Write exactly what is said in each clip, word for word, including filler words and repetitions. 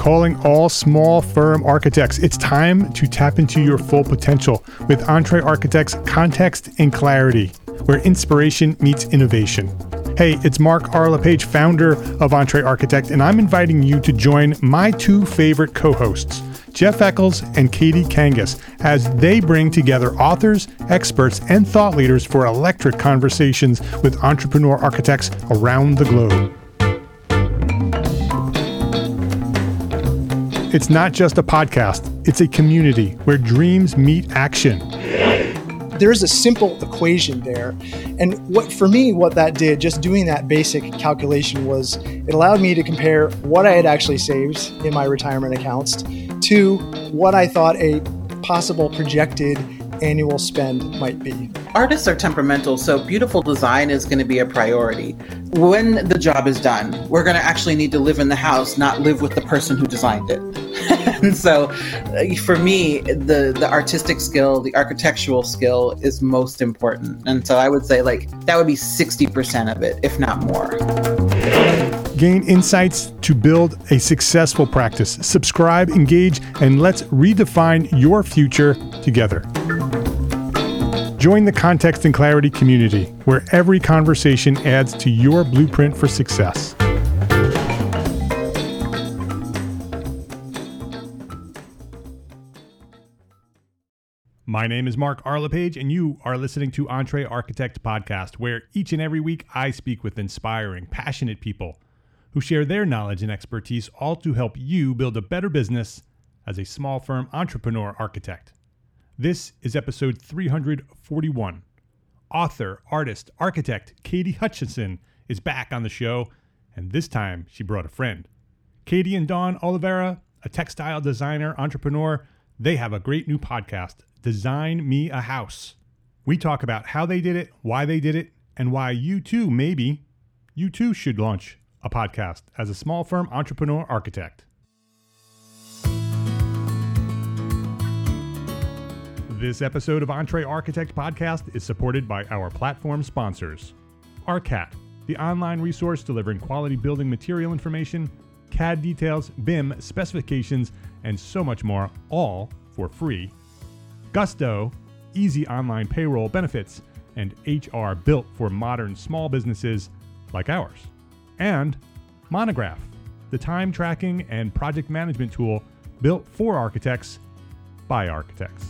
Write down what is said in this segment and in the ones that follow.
calling all small firm architects. It's time to tap into your full potential with EntreArchitect's Context and Clarity, where inspiration meets innovation. Hey, it's Mark R. LePage, founder of EntreArchitect, and I'm inviting you to join my two favorite co-hosts, Jeff Eccles and Katie Kangas, as they bring together authors, experts, and thought leaders for electric conversations with entrepreneur architects around the globe. It's not just a podcast, it's a community where dreams meet action. There's a simple equation there. And what for me, what that did, just doing that basic calculation, was it allowed me to compare what I had actually saved in my retirement accounts to what I thought a possible projected annual spend might be. Artists are temperamental, so beautiful design is going to be a priority. When the job is done, we're going to actually need to live in the house, not live with the person who designed it. And so for me, the, the artistic skill, the architectural skill is most important. And so I would say like that would be sixty percent of it, if not more. Gain insights to build a successful practice. Subscribe, engage, and let's redefine your future together. Join the Context and Clarity community, where every conversation adds to your blueprint for success. My name is Mark R. LePage, and you are listening to EntreArchitect Podcast, where each and every week I speak with inspiring, passionate people who share their knowledge and expertise, all to help you build a better business as a small firm entrepreneur architect. This is episode three hundred forty-one. Author, artist, architect Katie Hutchison is back on the show, and this time she brought a friend. Katie and Dawn Oliveira, a textile designer, entrepreneur, they have a great new podcast, Design Me a House. We talk about how they did it, why they did it, and why you too, maybe, you too should launch a podcast as a small firm entrepreneur architect. This episode of EntreArchitect Podcast is supported by our platform sponsors. ARCAT, the online resource delivering quality building material information, C A D details, B I M specifications, and so much more, all for free. Gusto, easy online payroll benefits, and H R built for modern small businesses like ours. And Monograph, the time tracking and project management tool built for architects by architects.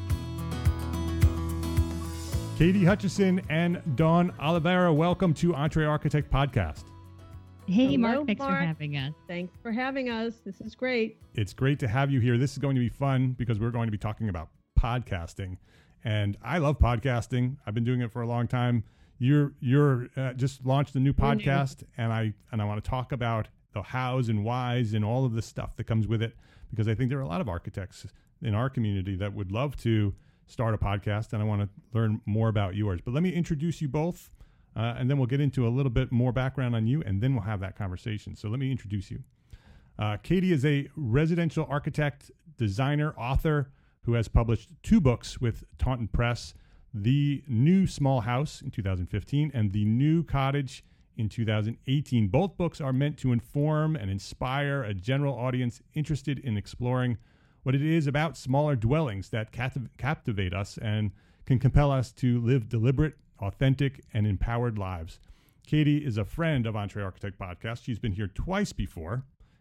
Katie Hutchison and Dawn Oliveira, welcome to EntreArchitect Podcast. Hey, Hello, Mark, thanks Mark. for having us. Thanks for having us. This is great. It's great to have you here. This is going to be fun because we're going to be talking about podcasting. And I love podcasting. I've been doing it for a long time. You're you're uh, just launched a new podcast, and I and I want to talk about the hows and whys and all of the stuff that comes with it, because I think there are a lot of architects in our community that would love to start a podcast, and I want to learn more about yours. But let me introduce you both, uh, and then we'll get into a little bit more background on you, and then we'll have that conversation. So let me introduce you. Uh, Katie is a residential architect, designer, author who has published two books with Taunton Press, The New Small House in two thousand fifteen and The New Cottage in two thousand eighteen. Both books are meant to inform and inspire a general audience interested in exploring what it is about smaller dwellings that captiv- captivate us and can compel us to live deliberate, authentic, and empowered lives. Katie is a friend of EntreArchitect Podcast. She's been here twice before.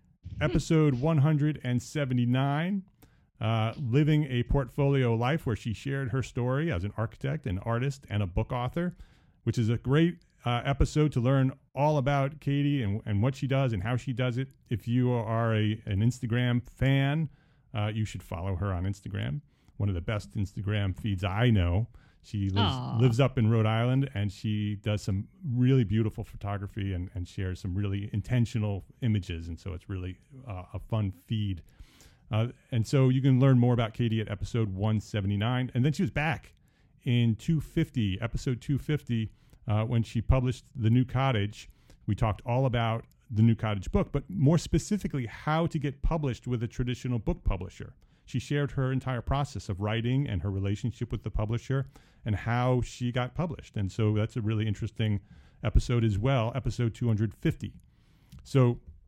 Episode one hundred seventy-nine, uh, Living a Portfolio Life, where she shared her story as an architect, an artist, and a book author, which is a great uh, episode to learn all about Katie and, and what she does and how she does it. If you are a, an Instagram fan, Uh, you should follow her on Instagram. One of the best Instagram feeds I know. She lives, lives up in Rhode Island, and she does some really beautiful photography and, and shares some really intentional images. And so it's really uh, a fun feed. Uh, and so you can learn more about Katie at episode one seventy-nine. And then she was back in two fifty, episode two fifty, uh, when she published The New Cottage. We talked all about the New Cottage book, but more specifically, how to get published with a traditional book publisher. She shared her entire process of writing and her relationship with the publisher and how she got published. And so that's a really interesting episode as well, episode two hundred fifty. So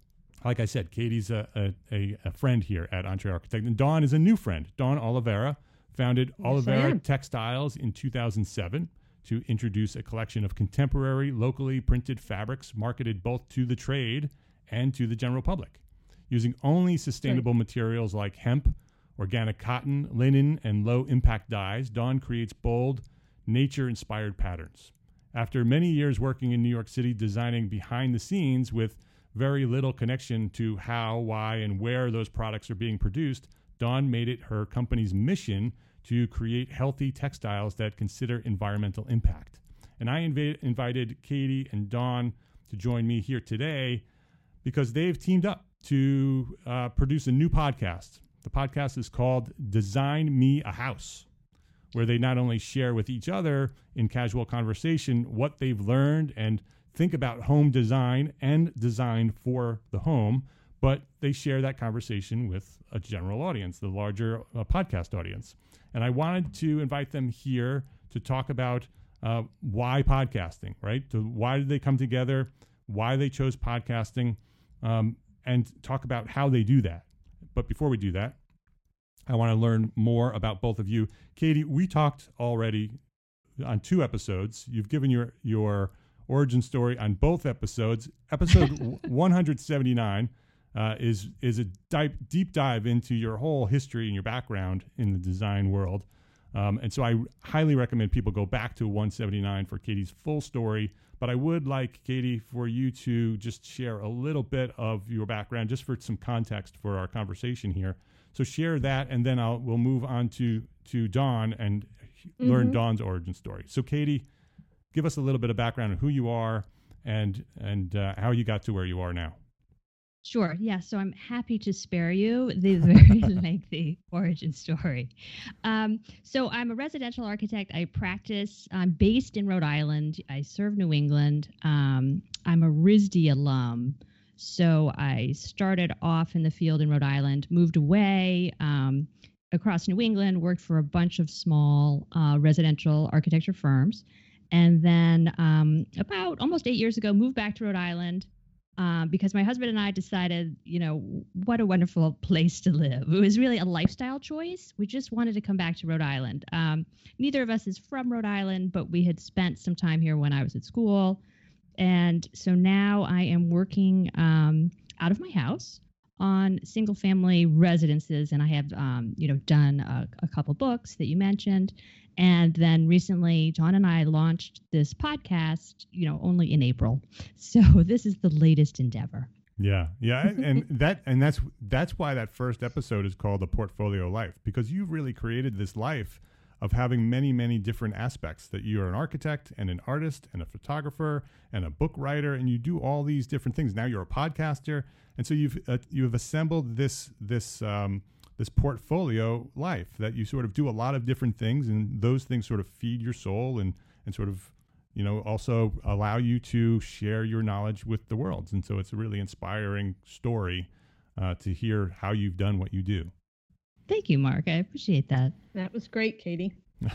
like I said, Katie's a, a, a, a friend here at Entre Architect, and Dawn is a new friend. Dawn Oliveira founded Yes, I Oliveira am. Textiles in two thousand seven to introduce a collection of contemporary, locally printed fabrics marketed both to the trade and to the general public. Using only sustainable materials like hemp, organic cotton, linen, and low-impact dyes, Dawn creates bold, nature-inspired patterns. After many years working in New York City designing behind the scenes with very little connection to how, why, and where those products are being produced, Dawn made it her company's mission to create healthy textiles that consider environmental impact. And I inv- invited Katie and Dawn to join me here today because they've teamed up to uh, produce a new podcast. The podcast is called Design Me a House, where they not only share with each other in casual conversation what they've learned and think about home design and design for the home, but they share that conversation with a general audience, the larger uh, podcast audience. And I wanted to invite them here to talk about uh, why podcasting, right? So why did they come together, why they chose podcasting, um, and talk about how they do that. But before we do that, I want to learn more about both of you. Katie, we talked already on two episodes. You've given your your origin story on both episodes. Episode one seventy-nine uh, is is a dive, deep dive into your whole history and your background in the design world. Um, and so I highly recommend people go back to one seventy-nine for Katie's full story. But I would like, Katie, for you to just share a little bit of your background, just for some context for our conversation here. So share that, and then I'll we'll move on to to Dawn and mm-hmm. learn Dawn's origin story. So, Katie, give us a little bit of background on who you are and and uh, how you got to where you are now. Sure. Yeah. So I'm happy to spare you the very lengthy origin story. Um, so I'm a residential architect. I practice. I'm based in Rhode Island. I serve New England. Um, I'm a R I S D alum. So I started off in the field in Rhode Island, moved away um, across New England, worked for a bunch of small uh, residential architecture firms. And then um, about almost eight years ago, moved back to Rhode Island. Um, because my husband and I decided, you know, what a wonderful place to live. It was really a lifestyle choice. We just wanted to come back to Rhode Island. Um, neither of us is from Rhode Island, but we had spent some time here when I was at school. And so now I am working um, out of my house on single family residences. And I have, um, you know, done a, a couple books that you mentioned. And then recently, Dawn and I launched this podcast, you know, only in April. So this is the latest endeavor. Yeah, yeah, and that and that's that's why that first episode is called The Portfolio Life, because you've really created this life of having many, many different aspects. That you are an architect and an artist and a photographer and a book writer, and you do all these different things. Now you're a podcaster, and so you've uh, you've assembled this this. Um, this portfolio life that you sort of do a lot of different things, and those things sort of feed your soul and, and sort of, you know, also allow you to share your knowledge with the world. And so it's a really inspiring story uh, to hear how you've done what you do. Thank you, Mark. I appreciate that. That was great, Katie.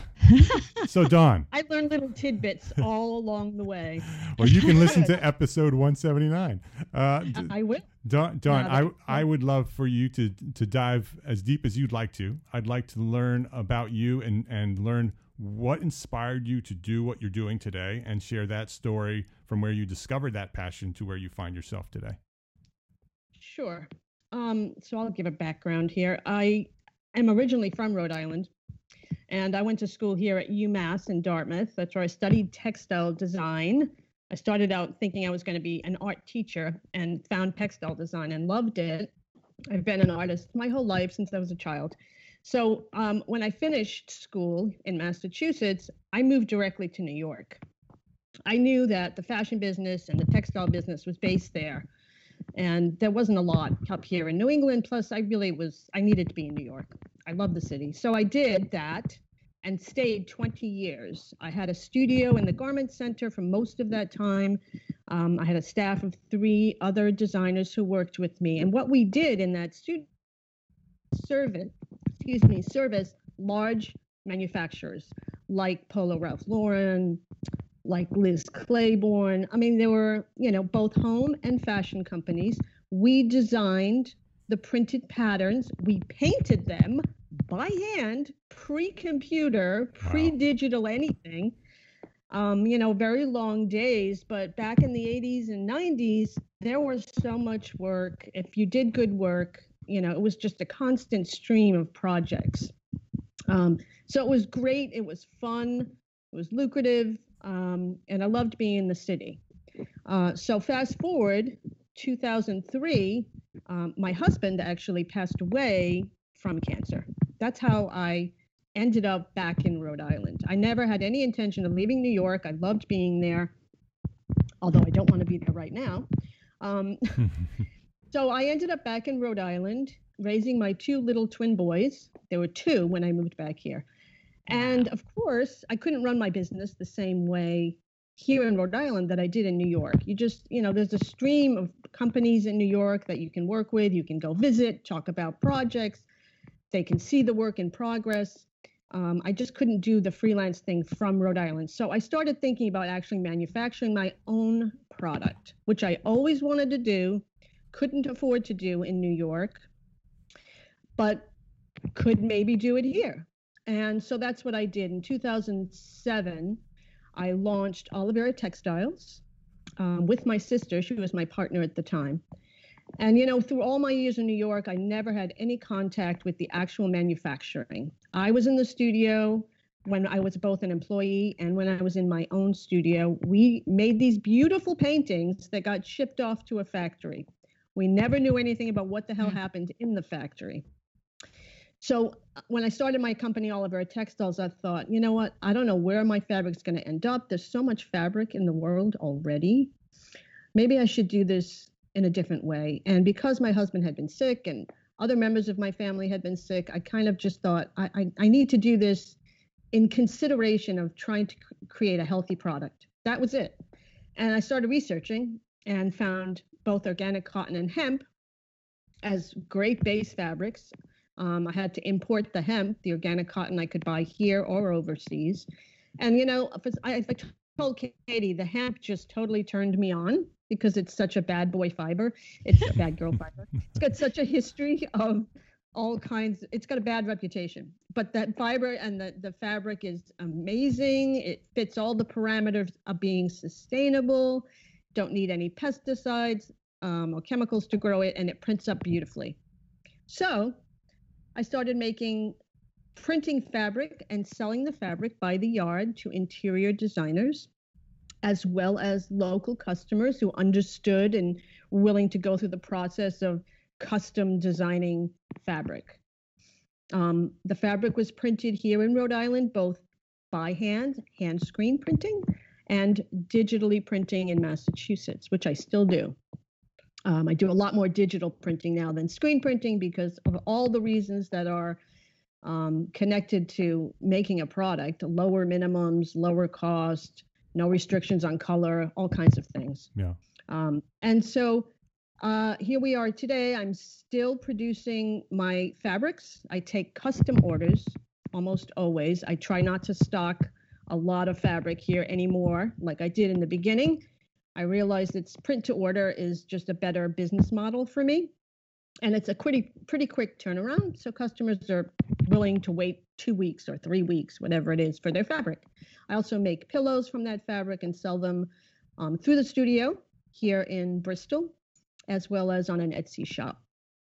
So, Dawn. I learned little tidbits all along the way. Well, you can listen to episode one seventy-nine. Uh, I will. Dawn, Dawn No, I, I would love for you to to dive as deep as you'd like to. I'd like to learn about you and, and learn what inspired you to do what you're doing today, and share that story from where you discovered that passion to where you find yourself today. Sure. Um, so I'll give a background here. I am originally from Rhode Island. And I went to school here at UMass in Dartmouth. That's where I studied textile design. I started out thinking I was going to be an art teacher and found textile design and loved it. I've been an artist my whole life since I was a child. So um, when I finished school in Massachusetts, I moved directly to New York. I knew that the fashion business and the textile business was based there. And there wasn't a lot up here in New England. Plus, I really was, I needed to be in New York. I love the city. So I did that and stayed twenty years. I had a studio in the Garment Center for most of that time. Um, I had a staff of three other designers who worked with me. And what we did in that studio, service, excuse me, service large manufacturers like Polo Ralph Lauren, like Liz Claiborne. I mean, there were, you know, both home and fashion companies. We designed the printed patterns. We painted them by hand, pre-computer, pre-digital anything. Um, you know, very long days, but back in the eighties and nineties, there was so much work. If you did good work, you know, it was just a constant stream of projects. Um, so it was great. It was fun. It was lucrative. Um, and I loved being in the city. Uh, so fast forward, two thousand three, um, my husband actually passed away from cancer. That's how I ended up back in Rhode Island. I never had any intention of leaving New York. I loved being there, although I don't want to be there right now. Um, so I ended up back in Rhode Island, raising my two little twin boys. There were two when I moved back here. And of course, I couldn't run my business the same way here in Rhode Island that I did in New York. You just, you know, there's a stream of companies in New York that you can work with. You can go visit, talk about projects. They can see the work in progress. Um, I just couldn't do the freelance thing from Rhode Island. So I started thinking about actually manufacturing my own product, which I always wanted to do, couldn't afford to do in New York, but could maybe do it here. And so that's what I did. In two thousand seven, I launched Olivera Textiles um, with my sister. She was my partner at the time. And, you know, through all my years in New York, I never had any contact with the actual manufacturing. I was in the studio when I was both an employee and when I was in my own studio. We made these beautiful paintings that got shipped off to a factory. We never knew anything about what the hell happened in the factory. So when I started my company, Olivera Textiles, I thought, you know what? I don't know where my fabric's going to end up. There's so much fabric in the world already. Maybe I should do this in a different way. And because my husband had been sick and other members of my family had been sick, I kind of just thought, I, I, I need to do this in consideration of trying to c- create a healthy product. That was it. And I started researching and found both organic cotton and hemp as great base fabrics. Um, I had to import the hemp, the organic cotton I could buy here or overseas. And, you know, if, I, if I told Katie, the hemp just totally turned me on because it's such a bad boy fiber. It's a bad girl fiber. It's got such a history of all kinds. It's got a bad reputation. But that fiber and the, the fabric is amazing. It fits all the parameters of being sustainable. Don't need any pesticides um, or chemicals to grow it. And it prints up beautifully. So I started making, printing fabric and selling the fabric by the yard to interior designers, as well as local customers who understood and were willing to go through the process of custom designing fabric. Um, the fabric was printed here in Rhode Island, both by hand, hand screen printing, and digitally printing in Massachusetts, which I still do. Um, I do a lot more digital printing now than screen printing because of all the reasons that are um, connected to making a product, lower minimums, lower cost, no restrictions on color, all kinds of things. Yeah. Um, and so uh, here we are today. I'm still producing my fabrics. I take custom orders almost always. I try not to stock a lot of fabric here anymore like I did in the beginning. I realized it's print to order is just a better business model for me. And it's a pretty, pretty quick turnaround. So customers are willing to wait two weeks or three weeks, whatever it is, for their fabric. I also make pillows from that fabric and sell them um, through the studio here in Bristol, as well as on an Etsy shop.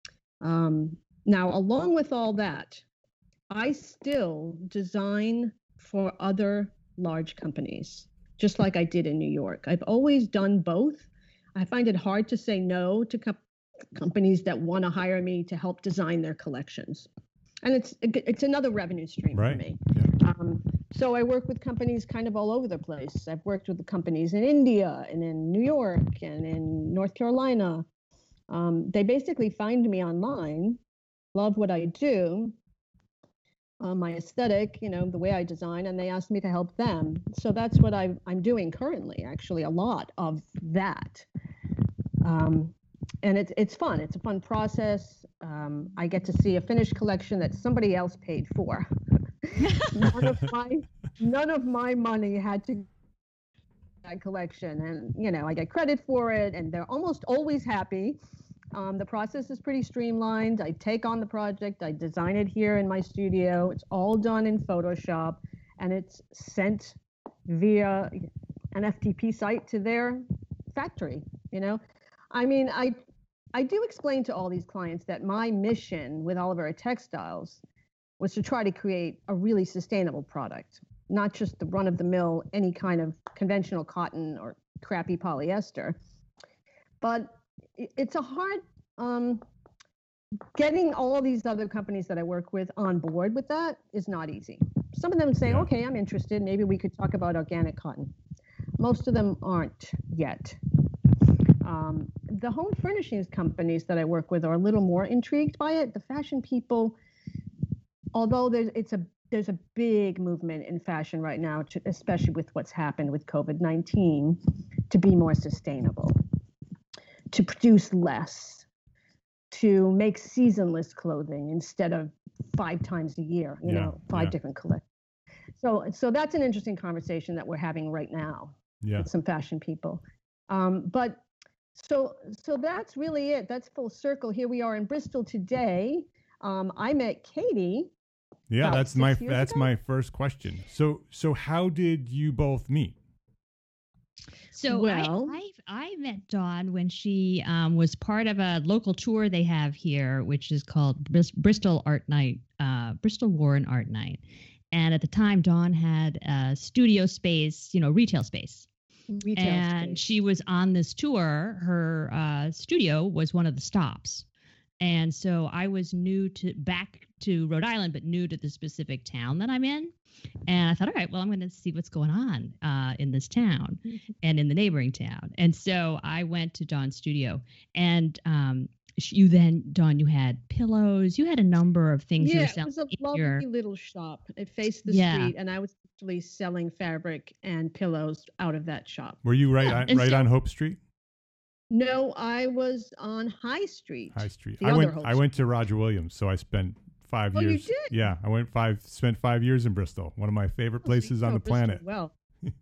Um, now, along with all that, I still design for other large companies, just like I did in New York. I've always done both. I find it hard to say no to co- companies that want to hire me to help design their collections. And it's it's another revenue stream right. for me. Yeah. Um, so I work with companies kind of all over the place. I've worked with the companies in India and in New York and in North Carolina. Um, they basically find me online, love what I do, Uh, my aesthetic, you know, the way I design, and they asked me to help them. So that's what I, I'm doing currently, actually, a lot of that. Um, and it's it's fun. It's a fun process. Um, I get to see a finished collection that somebody else paid for. none of my none of my money had to collection, and you know, I get credit for it, and they're almost always happy. Um, the process is pretty streamlined. I take on the project, I design it here in my studio. It's all done in Photoshop, and it's sent via an F T P site to their factory. You know, I mean, I I do explain to all these clients that my mission with Olivera Textiles was to try to create a really sustainable product, not just the run-of-the-mill, any kind of conventional cotton or crappy polyester. But it's a hard, um, getting all these other companies that I work with on board with that is not easy. Some of them say, Yeah. okay, I'm interested. Maybe we could talk about organic cotton. Most of them aren't yet. Um, the home furnishings companies that I work with are a little more intrigued by it. The fashion people, although there's it's a there's a big movement in fashion right now, to, especially with what's happened with COVID nineteen, to be more sustainable, to produce less, to make seasonless clothing instead of five times a year, you Yeah, know, five yeah. different collections. So, so that's an interesting conversation that we're having right now Yeah. with some fashion people. Um, but so, so that's really it. That's full circle. Here we are in Bristol today. Um, I met Katie. Yeah, about that's six my years that's ago? my first question. So so how did you both meet? So Well- I, I I met Dawn when she um, was part of a local tour they have here, which is called Bris- Bristol Art Night, uh, Bristol Warren Art Night. And at the time, Dawn had a studio space, you know, retail space. Retail and space. she was on this tour. Her uh, studio was one of the stops. And so I was new to back to Rhode Island, but new to the specific town that I'm in. And I thought, all right, well, I'm going to see what's going on uh, in this town and in the neighboring town. And so I went to Dawn's studio. And um, sh- you then, Dawn, you had pillows. You had a number of things you Yeah, were it selling was a in lovely your- little shop. It faced the Yeah. street, and I was actually selling fabric and pillows out of that shop. Were you right Yeah, on and right so- on Hope Street? No, I was on High Street. High Street. The I other went Hope I went to Roger Williams, so I spent five Oh, you years. did? Yeah, I went five spent five years in Bristol. One of my favorite Oh, so you places on know the Bristol planet. Well,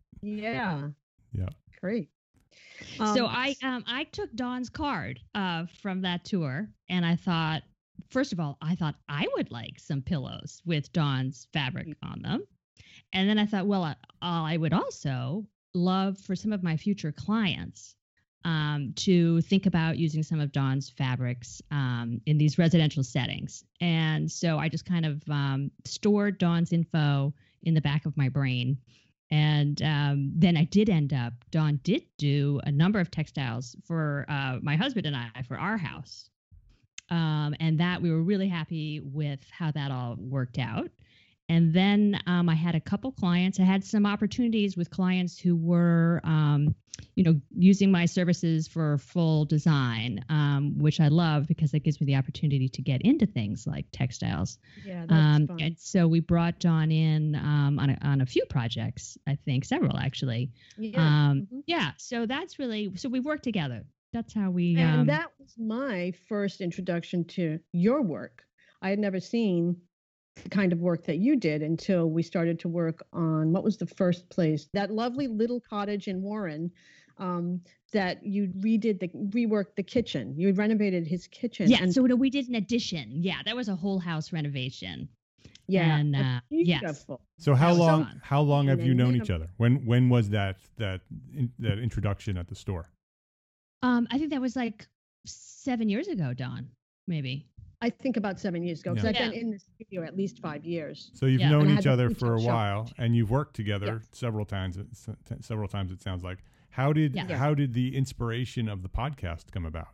yeah, Yeah. great. so Um, I um I took Dawn's card uh from that tour, and I thought, first of all, I thought I would like some pillows with Dawn's fabric on them, and then I thought, well, I, I would also love for some of my future clients um, to think about using some of Dawn's fabrics um, in these residential settings, and so I just kind of um, stored Dawn's info in the back of my brain. And um, then I did end up, Dawn did do a number of textiles for uh, my husband and I for our house. Um, and that we were really happy with how that all worked out. And then um, I had a couple clients. I had some opportunities with clients who were, um, you know, using my services for full design, um, which I love because it gives me the opportunity to get into things like textiles. yeah, that's Um, fun. and so we brought Dawn in um, on a, on a few projects, I think several actually. Yeah. Um, mhm. Yeah, so that's really so we worked together. That's how we. And Um, that was my first introduction to your work. I had never seen the kind of work that you did until we started to work on what was the first place, that lovely little cottage in Warren, um, that you redid the reworked the kitchen. You renovated his kitchen. yeah, and so we did an addition. Yeah, that was a whole house renovation. yeah, and, that's uh, yes. beautiful. So how That was long fun. how long have And you then known you each have- other? When when was that that in, that introduction at the store? Um, I think that was like seven years ago, Dawn, maybe. I think about seven years ago because Yeah. I've been Yeah. in the studio at least five years. So you've Yeah, known and I each had the other retail for a shop. while, and you've worked together Yes. several times. it s- t- Several times it sounds like. How did Yeah. how did the inspiration of the podcast come about?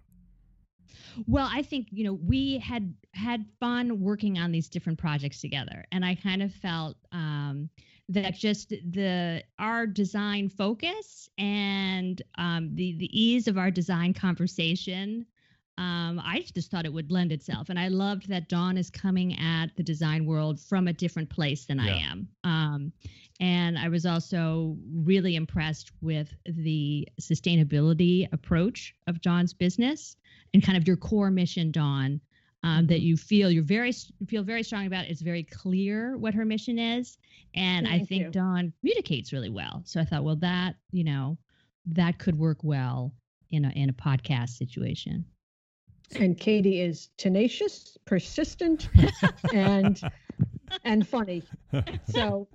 Well, I think, you know, we had had fun working on these different projects together. And I kind of felt um, that just the our design focus and um, the, the ease of our design conversation, um, I just thought it would lend itself. And I loved that Dawn is coming at the design world from a different place than I Yeah. am. Um, and I was also really impressed with the sustainability approach of Dawn's business and kind of your core mission, Dawn, um, that you feel you're very feel very strong about. It's very clear what her mission is, and Thank I think you. Dawn communicates really well. So I thought, well, that you know, that could work well in a in a podcast situation. And Katie is tenacious, persistent, and and funny. So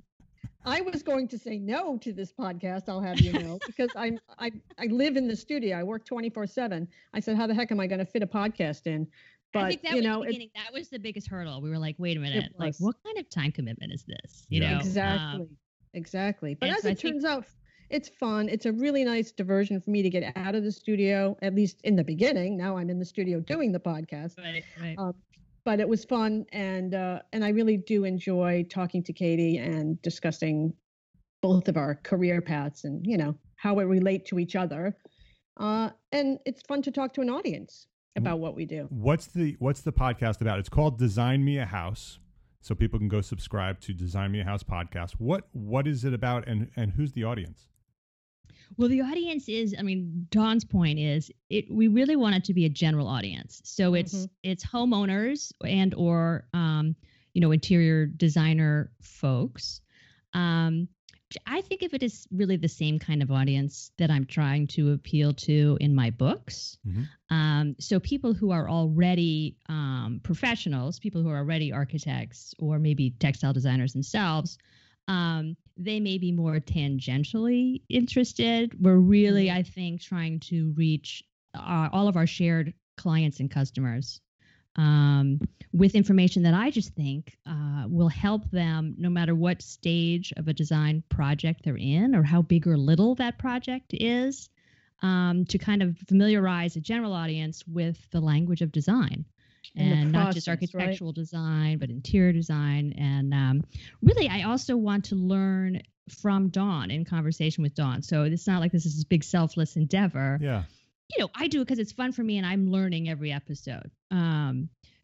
I was going to say no to this podcast, I'll have you know, because I'm I I live in the studio. I work twenty-four seven. I said, how the heck am I going to fit a podcast in? But I think that you was know, the it, beginning. That was the biggest hurdle. We were like, wait a minute, like was. what kind of time commitment is this? You Yeah. know, exactly, Um, exactly. But and as so I it think- turns out, it's fun. It's a really nice diversion for me to get out of the studio, at least in the beginning. Now I'm in the studio doing the podcast. right, right. Um, but it was fun, and uh, and I really do enjoy talking to Katie and discussing both of our career paths and you know how we relate to each other. Uh, and it's fun to talk to an audience about what we do. What's the What's the podcast about? It's called Design Me a House, so people can go subscribe to Design Me a House podcast. What What is it about, and and who's the audience? Well, the audience is, I mean, Dawn's point is, it. We really want it to be a general audience. So it's Mhm. it's homeowners and or um, you know interior designer folks. Um, I think of it as really the same kind of audience that I'm trying to appeal to in my books. Mhm. Um, so people who are already um, professionals, people who are already architects or maybe textile designers themselves, um, they may be more tangentially interested. We're really, I think, trying to reach uh, all of our shared clients and customers um, with information that I just think uh, will help them no matter what stage of a design project they're in or how big or little that project is, um, to kind of familiarize a general audience with the language of design. And the And not just process, right? architectural design, but interior design. And um, really, I also want to learn from Dawn in conversation with Dawn. So it's not like this is this big selfless endeavor. Yeah. You know, I do it because it's fun for me and I'm learning every episode. Um,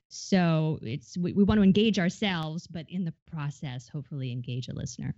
so it's we, we want to engage ourselves, but in the process, hopefully engage a listener.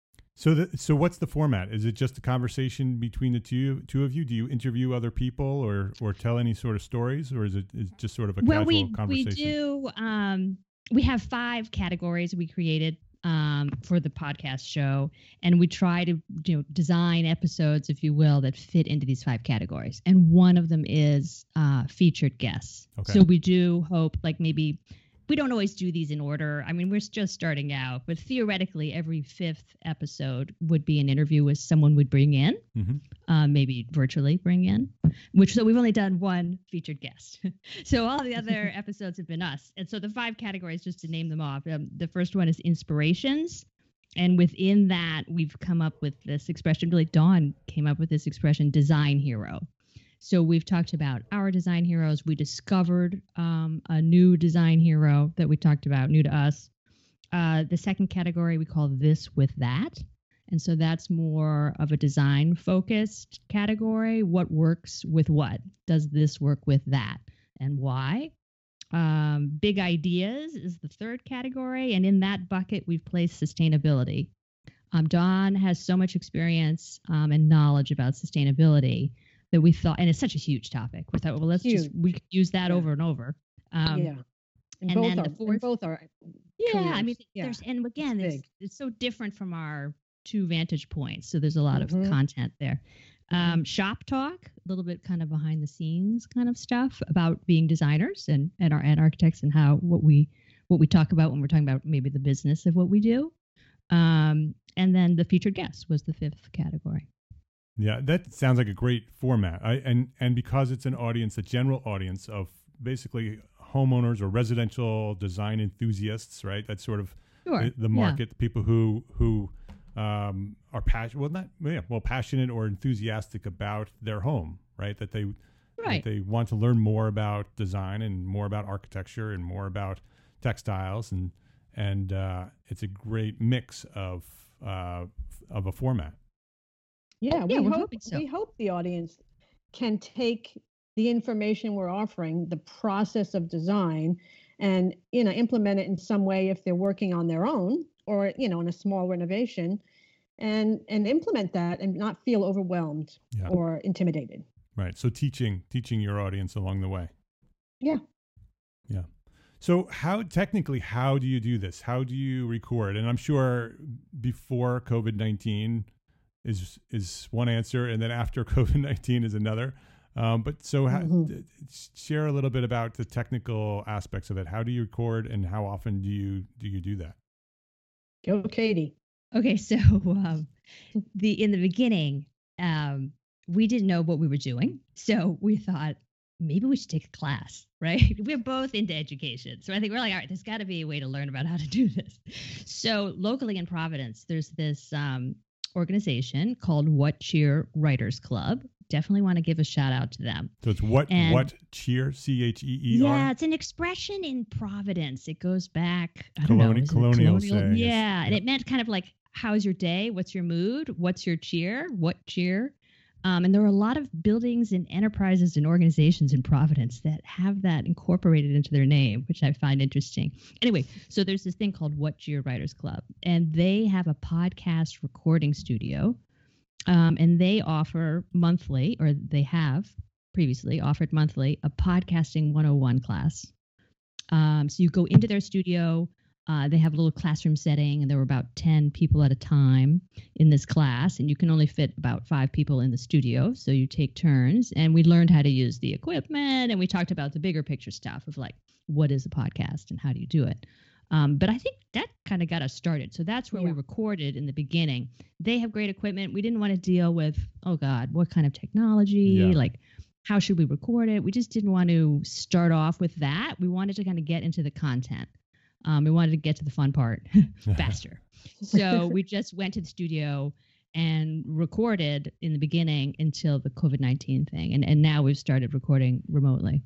So the, so what's the format? Is it just a conversation between the two two of you? Do you interview other people or or tell any sort of stories, or is it is it just sort of a Well, casual we conversation? we do. Um, we have five categories we created um, for the podcast show, and we try to you know design episodes, if you will, that fit into these five categories. And one of them is uh, featured guests. Okay. So we do hope, like maybe. We don't always do these in order. I mean, we're just starting out, but theoretically, every fifth episode would be an interview with someone we'd bring in, Mm-hmm. uh, maybe virtually bring in, which so we've only done one featured guest. So all the other episodes have been us. And so the five categories, just to name them off, um, the first one is inspirations. And within that, we've come up with this expression, really Dawn came up with this expression, design hero. So we've talked about our design heroes. We discovered um, a new design hero that we talked about, new to us. Uh, the second category we call this with that. And so that's more of a design focused category. What works with what? Does this work with that? And why? Um, big ideas is the third category. And in that bucket, we've placed sustainability. Um, Dawn has so much experience um, and knowledge about sustainability that we thought, and it's such a huge topic. We thought, well, let's just Huge. we could use that Yeah. over and over. Um, yeah. And, and both then are the and fourth- both are Yeah, I mean, careers. Yeah, there's and again, it's it's, big. it's so different from our two vantage points. So there's a lot Mhm. of content there. Um, shop talk, a little bit kind of behind the scenes kind of stuff about being designers and and our and architects and how what we what we talk about when we're talking about maybe the business of what we do. Um, and then the featured guest was the fifth category. Yeah, that sounds like a great format. I, and and because it's an audience, a general audience of basically homeowners or residential design enthusiasts, right? That's sort of Sure. the, the Yeah. market, the people who who um, are passionate, well, not yeah, well, passionate or enthusiastic about their home, right? That they Right. that they want to learn more about design and more about architecture and more about textiles, and and uh, it's a great mix of uh, of a format. Yeah, Yeah, we we're hope hoping so. we hope the audience can take the information we're offering, the process of design, and you know implement it in some way if they're working on their own or you know in a small renovation, and and implement that and not feel overwhelmed Yeah. or intimidated. Right. So teaching teaching your audience along the way. Yeah. Yeah. So how technically, how do you do this? How do you record? And I'm sure before COVID nineteen is is one answer, and then after COVID nineteen is another. Um, but so how, Mhm. share a little bit about the technical aspects of it. How do you record, and how often do you do you do that? Go, Katie. Okay, so um, the in the beginning, um, we didn't know what we were doing, so we thought maybe we should take a class, right? We're both into education, so I think we're like, all right, there's got to be a way to learn about how to do this. So locally in Providence, there's this um, organization called What Cheer Writers Club. Definitely want to give a shout out to them. So it's what And- what cheer C H E E R. Yeah, it's an expression in Providence. It goes back, I don't know, Coloni- is it colonial saying is- Yeah, and yeah. it meant kind of like, how's your day? What's your mood? What's your cheer? What cheer? Um, and there are a lot of buildings and enterprises and organizations in Providence that have that incorporated into their name, which I find interesting. Anyway, so there's this thing called What Cheer Writers Club, and they have a podcast recording studio. Um, and they offer monthly, or they have previously offered monthly, a podcasting one oh one class. Um, so you go into their studio. Uh, they have a little classroom setting, and there were about ten people at a time in this class, and you can only fit about five people in the studio. So you take turns, and we learned how to use the equipment, and we talked about the bigger picture stuff of like, what is a podcast and how do you do it? Um, but I think that kind of got us started. So that's where we Yeah. recorded in the beginning. They have great equipment. We didn't want to deal with, oh God, what kind of technology? Yeah. Like, how should we record it? We just didn't want to start off with that. We wanted to kind of get into the content. Um, we wanted to get to the fun part faster. So we just went to the studio and recorded in the beginning until the COVID nineteen thing. And, and now we've started recording remotely.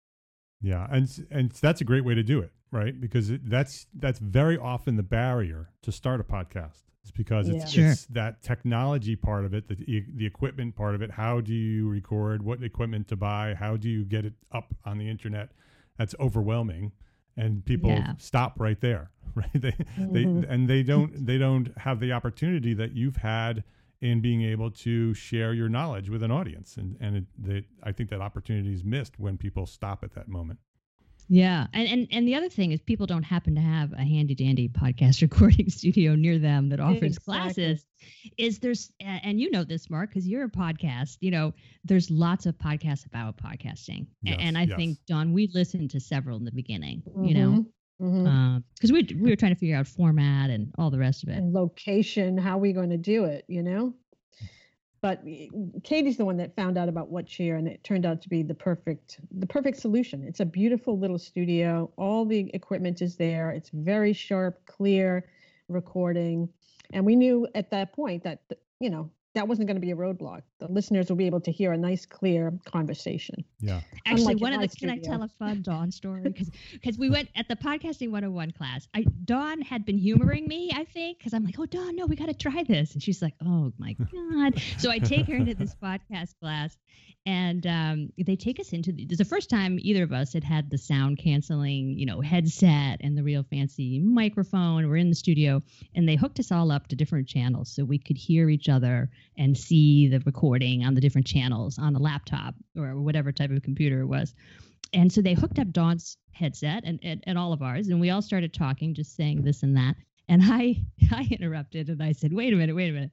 Yeah, and s- and that's a great way to do it, right? Because it, that's that's very often the barrier to start a podcast. It's because it's, Yeah. it's that technology part of it, the e- the equipment part of it. How do you record? What equipment to buy? How do you get it up on the internet? That's overwhelming, and people Yeah. stop right there, right? They Mhm. they and they don't they don't have the opportunity that you've had in being able to share your knowledge with an audience, and and it, they, I think that opportunity is missed when people stop at that moment. Yeah. And, and and the other thing is people don't happen to have a handy dandy podcast recording studio near them that offers Exactly. classes. Is there's a- and you know this, Mark, because you're a podcast, you know, there's lots of podcasts about podcasting. A- Yes, and I yes. think, Dawn, we listened to several in the beginning, you know, Mhm. because we we were trying to figure out format and all the rest of it. And location, how are we going to do it, you know? But y- Katie's the one that found out about What Cheer, and it turned out to be the perfect the perfect solution. It's a beautiful little studio. All the equipment is there. It's very sharp, clear recording. And we knew at that point that, you know, that wasn't going to be a roadblock. The listeners will be able to hear a nice, clear conversation. Yeah. Actually, Unlike in one of my the can I studio. tell a fun Dawn story? Because we went at the podcasting one oh one class. I Dawn had been humoring me, I think, because I'm like, oh Dawn, no, we got to try this, and she's like, oh my god. So I take her into this podcast class, and um, they take us into the, this is the first time either of us had had the sound canceling, you know, headset and the real fancy microphone. We're in the studio, and they hooked us all up to different channels so we could hear each other and see the recording on the different channels on a laptop or whatever type of computer it was. And so they hooked up Dawn's headset and, and, and all of ours, and we all started talking, just saying this and that. And I, I interrupted and I said, wait a minute, wait a minute.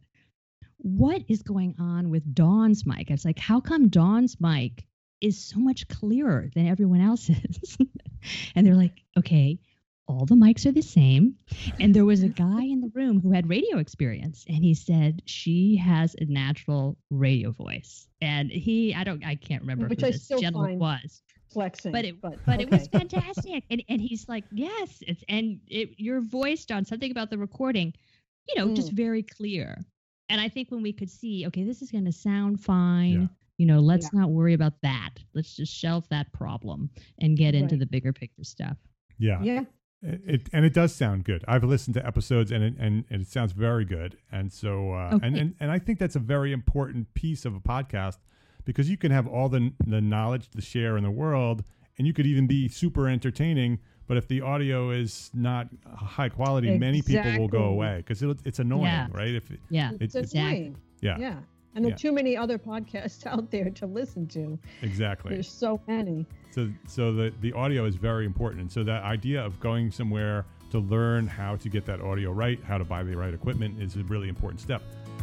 What is going on with Dawn's mic? I was like, how come Dawn's mic is so much clearer than everyone else's? And they're like, okay, all the mics are the same. And there was a guy in the room who had radio experience, and he said she has a natural radio voice. And he, I don't, I can't remember Which who I this still gentleman find was, Flexing. but it, but, but it was okay. fantastic. And and he's like, yes, it's and it, your voice, Dawn, something about the recording, you know, just Mm. very clear. And I think when we could see, okay, this is going to sound fine. Yeah. You know, let's not worry about that. Let's just shelve that problem and get into Right. the bigger picture stuff. Yeah. Yeah. It, it and it does sound good. I've listened to episodes and it, and, and it sounds very good. And so uh, Okay. and, and and I think that's a very important piece of a podcast, because you can have all the the knowledge to share in the world, and you could even be super entertaining. But if the audio is not high quality, many people will go Exactly. away because it's annoying, Yeah. right? If it, Yeah. It- It's it's- annoying. yeah. Yeah. And there Yeah. are too many other podcasts out there to listen to. Exactly. There's so many. So, so the, the audio is very important. And so that idea of going somewhere to learn how to get that audio right, how to buy the right equipment is a really important step.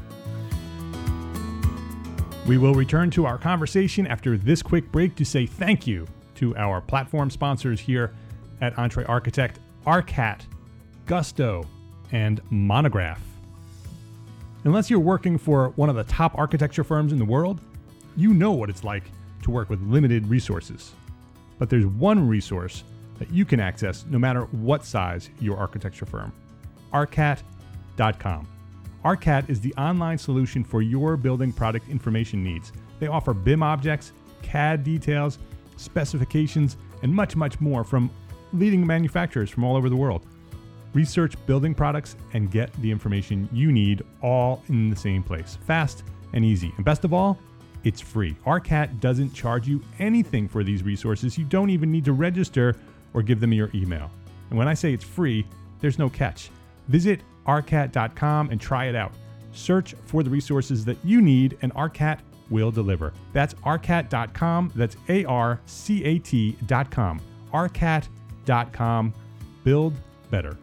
We will return to our conversation after this quick break to say thank you to our platform sponsors here at Entre Architect, Arcat, Gusto, and Monograph. Unless you're working for one of the top architecture firms in the world, you know what it's like to work with limited resources. But there's one resource that you can access no matter what size your architecture firm, arcat dot com. Arcat is the online solution for your building product information needs. They offer B I M objects, C A D details, specifications, and much, much more from leading manufacturers from all over the world. Research building products and get the information you need all in the same place, fast and easy. And best of all, it's free. Arcat doesn't charge you anything for these resources. You don't even need to register or give them your email. And when I say it's free, there's no catch. Visit arcat dot com and try it out. Search for the resources that you need and Arcat will deliver. That's arcat dot com. That's A R C A T dot com. arcat dot com. Build better.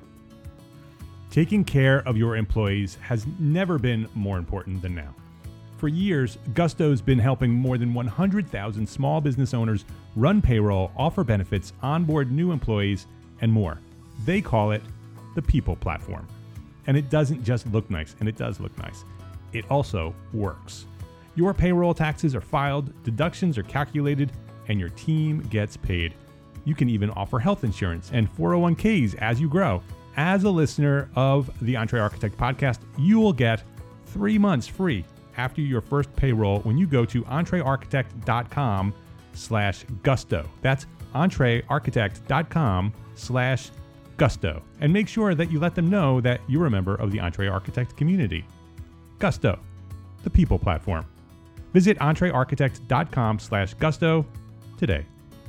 Taking care of your employees has never been more important than now. For years, Gusto's been helping more than one hundred thousand small business owners run payroll, offer benefits, onboard new employees, and more. They call it the People Platform. And it doesn't just look nice, and it does look nice. It also works. Your payroll taxes are filed, deductions are calculated, and your team gets paid. You can even offer health insurance and four oh one k's as you grow. As a listener of the Entre Architect podcast, you will get three months free after your first payroll when you go to entrearchitect dot com slash gusto. That's entrearchitect dot com slash gusto. And make sure that you let them know that you're a member of the Entre Architect community. Gusto, the People Platform. Visit entrearchitect dot com slash gusto today.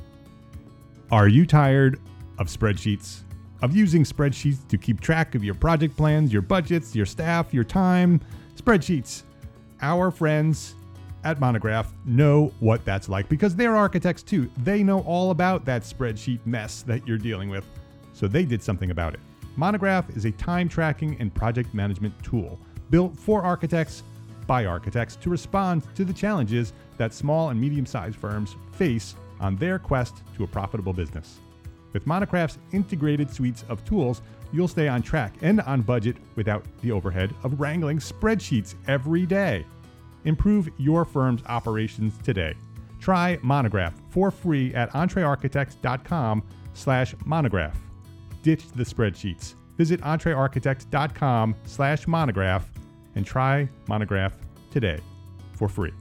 Are you tired of spreadsheets? Of using spreadsheets to keep track of your project plans, your budgets, your staff, your time? Spreadsheets. Our friends at Monograph know what that's like because they're architects too. They know all about that spreadsheet mess that you're dealing with, so they did something about it. Monograph is a time tracking and project management tool built for architects by architects to respond to the challenges that small and medium-sized firms face on their quest to a profitable business. With Monograph's integrated suites of tools, you'll stay on track and on budget without the overhead of wrangling spreadsheets every day. Improve your firm's operations today. Try Monograph for free at entrearchitect dot com slash monograph. Ditch the spreadsheets. Visit entrearchitect dot com slash monograph and try Monograph today for free.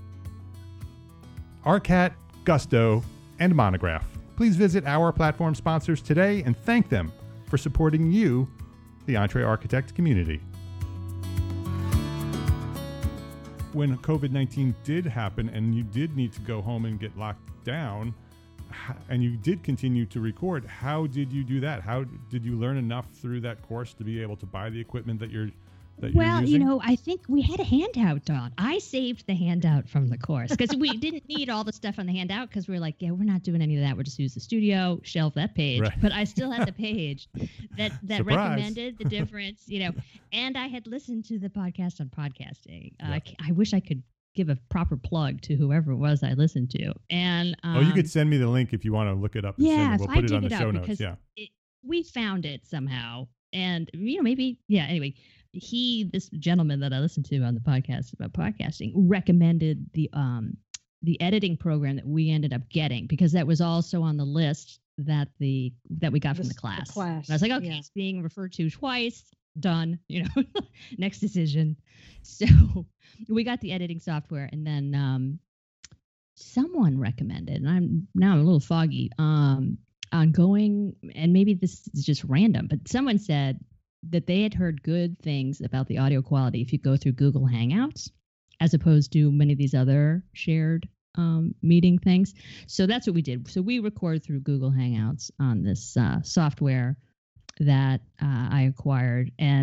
Arcat, Gusto, and Monograph. Please visit our platform sponsors today and thank them for supporting you, the Entre Architect community. When covid nineteen did happen and you did need to go home and get locked down, and you did continue to record, how did you do that? How did you learn enough through that course to be able to buy the equipment that you're that well, you're using? you know, I think we had a handout, Dawn. I saved the handout from the course because we didn't need all the stuff on the handout because we were like, yeah, we're not doing any of that. We'll just use the studio, shelve that page. Right. But I still had the page that, that Surprise. recommended the difference, you know, and I had listened to the podcast on podcasting. Uh, Yeah. I, c- I wish I could give a proper plug to whoever it was I listened to. And um, oh, you could send me the link if you want to look it up. And send yeah, it. We'll so put I it on dig the it show out notes. because Yeah. it, we found it somehow. And, you know, maybe, yeah, anyway, he, this gentleman that I listened to on the podcast about podcasting, recommended the um the editing program that we ended up getting because that was also on the list that the that we got from The the s- the class. class, And I was like, okay, yeah. it's being referred to twice, done, you know, next decision. So we got the editing software, and then um someone recommended, and I'm now I'm a little foggy, um, on going, and maybe this is just random, but someone said that they had heard good things about the audio quality if you go through Google Hangouts, as opposed to many of these other shared um, meeting things. So that's what we did. So we record through Google Hangouts on this uh, software that uh, I acquired, and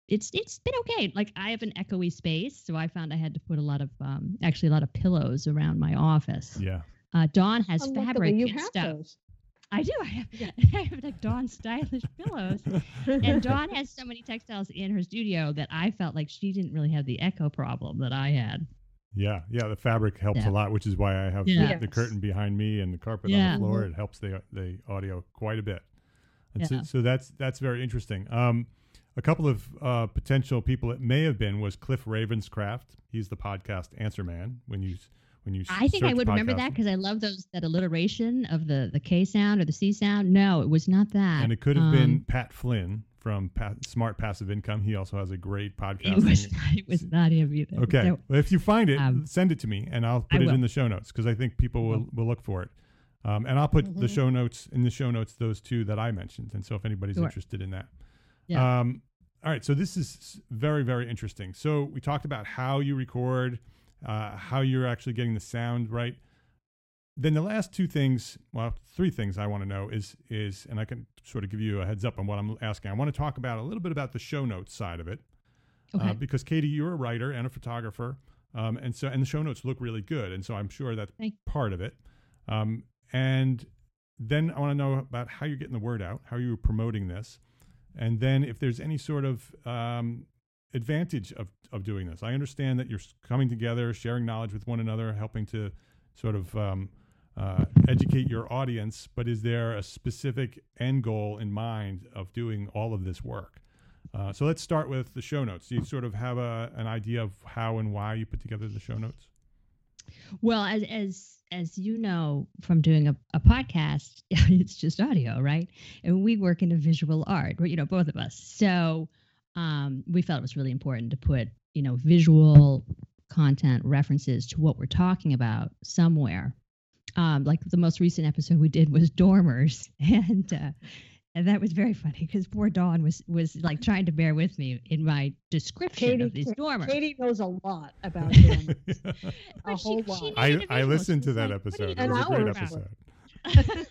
it's it's been okay. Like I have an echoey space, so I found I had to put a lot of um, actually a lot of pillows around my office. Yeah. Uh, Dawn has Oh, luckily fabric you and have stuff. those. I do. I have, I have like Dawn stylish pillows, and Dawn has so many textiles in her studio that I felt like she didn't really have the echo problem that I had. Yeah, yeah, the fabric helps Yeah. a lot, which is why I have Yeah. the, the curtain behind me and the carpet on Yeah. the floor. It helps the the audio quite a bit. And Yeah. so, so that's that's very interesting. Um, a couple of uh, potential people it may have been was Cliff Ravenscraft. He's the podcast answer man. When you when you I think I search would remember that podcasting. because I love those that alliteration of the the K sound or the C sound. No, it was not that. And it could have Um, been Pat Flynn from pa- Smart Passive Income. He also has a great podcast. It was not, it was not him either. Okay. So, Well, if you find it, Um, send it to me, and I'll put I it will. in the show notes because I think people will, will look for it. Um, and I'll put the Mhm. show notes in the show notes those two that I mentioned. And so if anybody's Sure. interested in that, Yeah. um, all right. So this is s- very very interesting. So we talked about how you record, uh, how you're actually getting the sound right. Then the last two things, well, three things I want to know is is, and I can sort of give you a heads up on what I'm asking. I want to talk about a little bit about the show notes side of it. okay. Uh, because Katie, you're a writer and a photographer, um, and so and the show notes look really good, and so I'm sure that's Thank- part of it. Um, and then I want to know about how you're getting the word out, how you're promoting this, and then if there's any sort of um, advantage of of doing this. I understand that you're s- coming together, sharing knowledge with one another, helping to sort of um, uh, educate your audience. But is there a specific end goal in mind of doing all of this work? Uh, so let's start with the show notes. Do you sort of have a, an idea of how and why you put together the show notes? Well, as as as you know from doing a, a podcast, it's just audio, right? And we work in a visual art, you know, both of us. So um, we felt it was really important to put, you know, visual content references to what we're talking about somewhere. Um, like the most recent episode we did was dormers, and uh, and that was very funny because poor Dawn was was like trying to bear with me in my description Katie, of these dormers. Katie knows a lot about them. a But she- whole she lot. needed I, a I visual. listened She to was that like, "What are episode. you It An was a hour great ago. episode.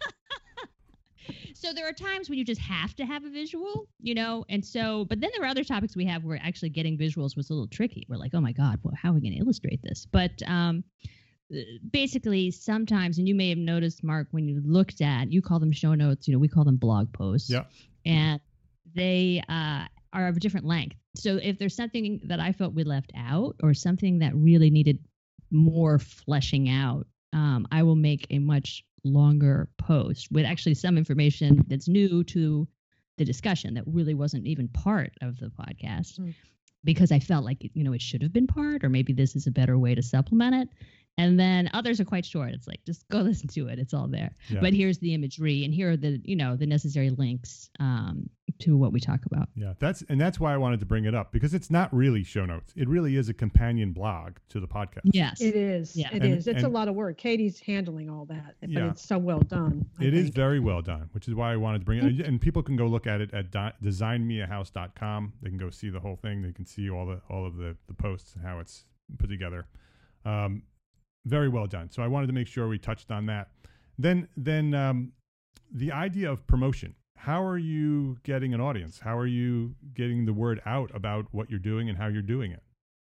So there are times when you just have to have a visual, you know, and so, but then there are other topics we have where actually getting visuals was a little tricky. We're like, oh my God, well, how are we going to illustrate this? But um, basically, sometimes, and you may have noticed, Mark, when you looked at, you call them show notes, you know, we call them blog posts. Yeah. And they uh, are of a different length. So if there's something that I felt we left out or something that really needed more fleshing out, um, I will make a much longer post with actually some information that's new to the discussion that really wasn't even part of the podcast Mm. because I felt like, you know, it should have been part, or maybe this is a better way to supplement it. And then others are quite short. It's like, just go listen to it. It's all there. Yeah. But here's the imagery and here are the, you know, the necessary links um, to what we talk about. Yeah, that's and that's why I wanted to bring it up because it's not really show notes. It really is a companion blog to the podcast. Yes. It is. Yeah. It And- is. It's and- a lot of work. Katie's handling all that, but Yeah. it's so well done. I It is think. very well done, which is why I wanted to bring it. And people can go look at it at di- design me a house dot com. They can go see the whole thing. They can see all the all of the, the posts and how it's put together. Um, very well done. So I wanted to make sure we touched on that. Then then um, the idea of promotion. How are you getting an audience? How are you getting the word out about what you're doing and how you're doing it?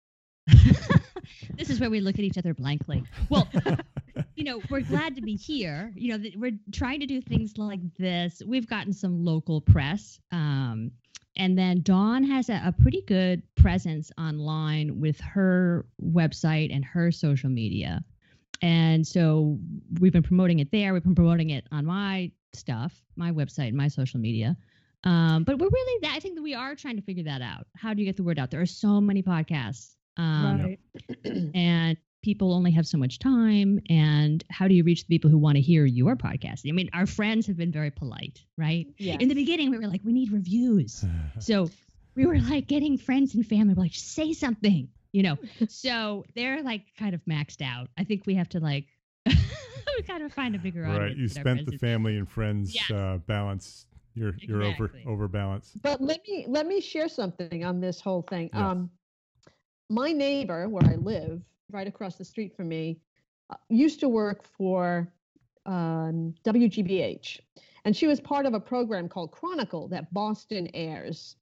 This is where we look at each other blankly. Well, you know, we're glad to be here. You know, th- we're trying to do things like this. We've gotten some local press. Um, and then Dawn has a, a pretty good presence online with her website and her social media. And so we've been promoting it there. We've been promoting it on my stuff, my website, and my social media. Um, but we're really, I think that we are trying to figure that out. How do you get the word out? There are so many podcasts. Um, Right. and people only have so much time. And how do you reach the people who want to hear your podcast? I mean, our friends have been very polite, right? Yeah. In the beginning, we were like, we need reviews. So we were like getting friends and family, we're like, say something, you know? So they're like kind of maxed out. I think we have to like, we gotta find a bigger audience. Right. You than our spent friends the and- family and friends Yes. uh, balance. You're you're over Exactly. overbalanced. But let me let me share something on this whole thing. Yeah. Um, my neighbor, where I live, right across the street from me, uh, used to work for um, W G B H, and she was part of a program called Chronicle that Boston airs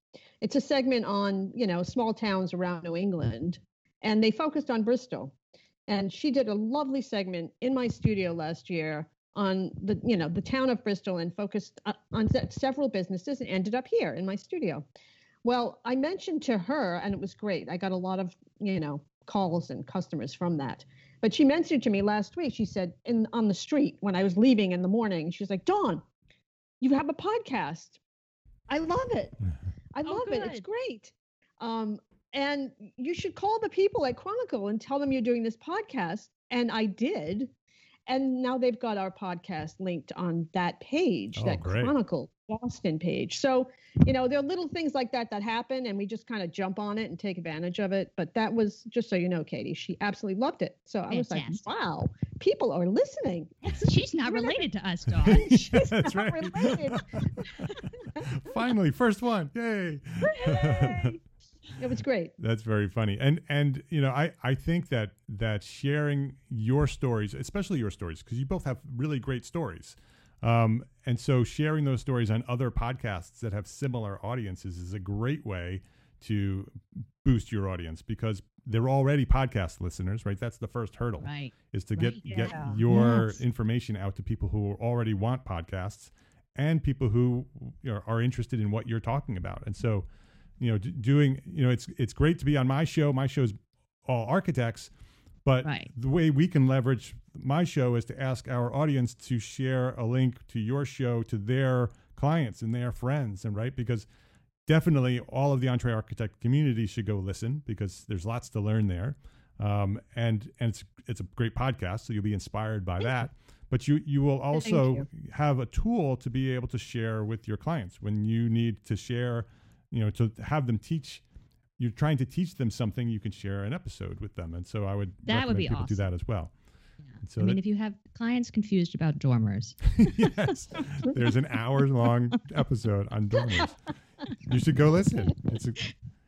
It's a segment on, you know, small towns around New England, and they focused on Bristol. And she did a lovely segment in my studio last year on the, you know, the town of Bristol, and focused on several businesses, and ended up here in my studio. Well, I mentioned to her, and it was great. I got a lot of, you know, calls and customers from that. But she mentioned to me last week, she said, in on the street when I was leaving in the morning, she was like, Dawn, you have a podcast. I love it. I love oh, it. It's great. Um, and you should call the people at Chronicle and tell them you're doing this podcast. And I did. And now they've got our podcast linked on that page, Oh, that great. Chronicle Boston page. So, you know, there are little things like that that happen, and we just kind of jump on it and take advantage of it. But that was, just so you know, Katie, she absolutely loved it. So I was like, Fantastic. wow, people are listening. She's not related to us, Dawn. She's That's not right. related. Finally, first one. Yay. Yay. It was great. That's very funny. And and you know, I I think that that sharing your stories, especially your stories, because you both have really great stories. Um, and so sharing those stories on other podcasts that have similar audiences is a great way to boost your audience, because they're already podcast listeners, right? That's the first hurdle, Right. is to Right. get get Yeah. your Yes. information out to people who already want podcasts, and people who, you know, are interested in what you're talking about. And so, you know, d- doing, you know, it's it's great to be on my show. My show's all architects, but Right. the way we can leverage my show is to ask our audience to share a link to your show to their clients and their friends, and right, because definitely all of the Entre Architect community should go listen, because there's lots to learn there. Um, and and it's it's a great podcast, so you'll be inspired by that. But you you will also you. have a tool to be able to share with your clients when you need to share, you know, to have them teach. You're trying to teach them something, you can share an episode with them. And so I would That recommend would be people do awesome. that as well. Yeah. And so I mean, that- if you have clients confused about dormers, yes, there's an hour long episode on dormers. You should go listen. It's a,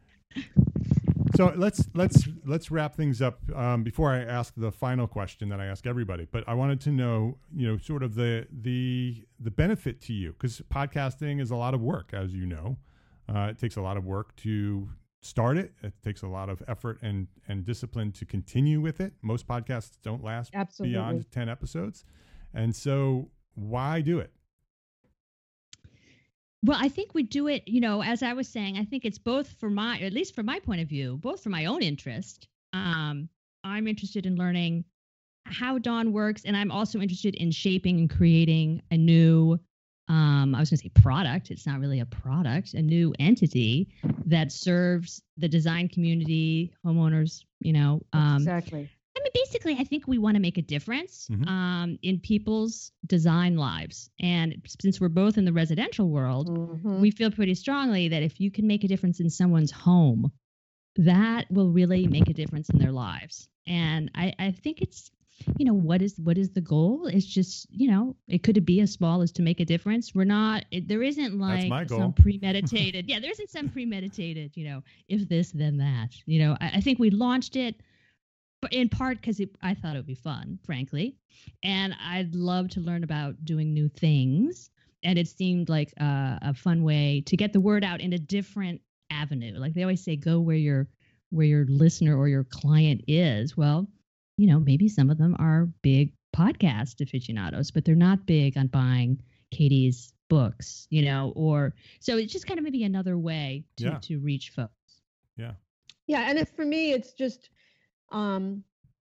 so let's let's let's wrap things up um, before I ask the final question that I ask everybody. But I wanted to know, you know, sort of the the the benefit to you, because podcasting is a lot of work, as you know. Uh, it takes a lot of work to start it. It takes a lot of effort and and discipline to continue with it. Most podcasts don't last Absolutely. beyond ten episodes, and so why do it? well, I think we do it, you know, as I was saying, I think it's both for my, at least from my point of view, both for my own interest. Um, I'm interested in learning how Dawn works, and I'm also interested in shaping and creating a new, um, I was going to say product. It's not really a product, a new entity that serves the design community, homeowners, you know. Um, Exactly. I mean, basically, I think we want to make a difference Mhm. um, in people's design lives. And since we're both in the residential world, Mhm. we feel pretty strongly that if you can make a difference in someone's home, that will really make a difference in their lives. And I, I think it's, you know, what is what is the goal? It's just, you know, it could be as small as to make a difference. We're not, it, there isn't like my goal. some premeditated, yeah, there isn't some premeditated, you know, if this, then that. You know, I, I think we launched it but in part because I thought it would be fun, frankly. And I'd love to learn about doing new things. And it seemed like uh, a fun way to get the word out in a different avenue. Like they always say, go where your where your listener or your client is. Well, you know, maybe some of them are big podcast aficionados, but they're not big on buying Katie's books, you know, or so it's just kind of maybe another way to, Yeah. to reach folks. Yeah. Yeah, and if for me, it's just, um,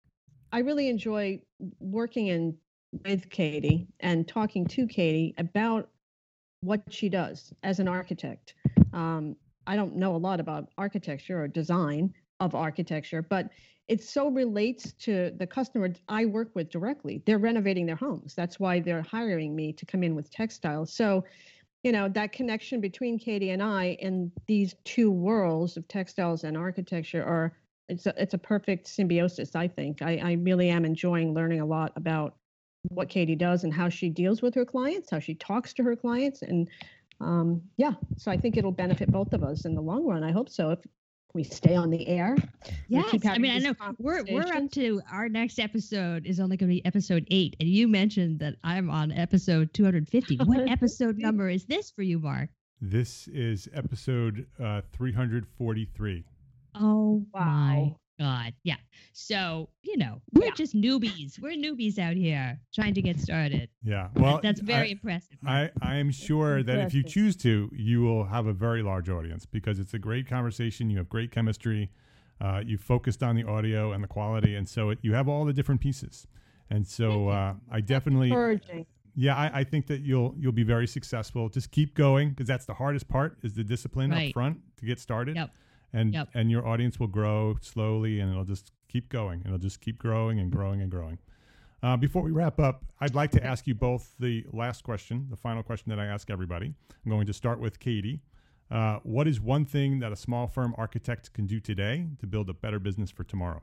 I really enjoy working in with Katie and talking to Katie about what she does as an architect. Um, I don't know a lot about architecture or design of architecture, but it so relates to the customer I work with directly. They're renovating their homes. That's why they're hiring me to come in with textiles. So, you know, that connection between Katie and I in these two worlds of textiles and architecture are, it's a, it's a perfect symbiosis, I think. I, I really am enjoying learning a lot about what Katie does and how she deals with her clients, how she talks to her clients. And um, yeah, so I think it'll benefit both of us in the long run. I hope so. If we stay on the air. Yes, keep I having mean, I these know we're we're up conversations. to our next episode is only going to be episode eight, and you mentioned that I'm on episode two hundred fifty. What episode number is this for you, Mark? This is episode uh, three hundred forty-three. Oh Wow. my God. Yeah. So, you know, we're Yeah. just newbies. We're newbies out here trying to get started. Yeah. Well, That's very I, impressive. I, I am sure that if you Impressive. choose to, you will have a very large audience because it's a great conversation. You have great chemistry. Uh, you focused on the audio and the quality. And so it, you have all the different pieces. And so uh, I definitely, Encouraging. yeah, I, I think that you'll you'll be very successful. Just keep going because that's the hardest part is the discipline Right. up front to get started. Yep. And Yep. and your audience will grow slowly and it'll just keep going. It'll just keep growing and growing and growing. Uh, before we wrap up, I'd like to ask you both the last question, the final question that I ask everybody. I'm going to start with Katie. Uh, what is one thing that a small firm architect can do today to build a better business for tomorrow?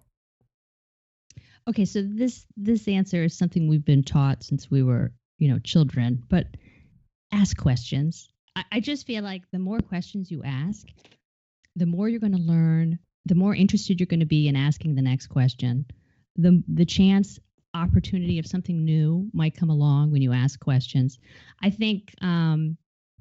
Okay, so this this answer is something we've been taught since we were, you know, children, but ask questions. I, I just feel like the more questions you ask, the more you're going to learn, the more interested you're going to be in asking the next question. The the chance opportunity of something new might come along when you ask questions. I think um,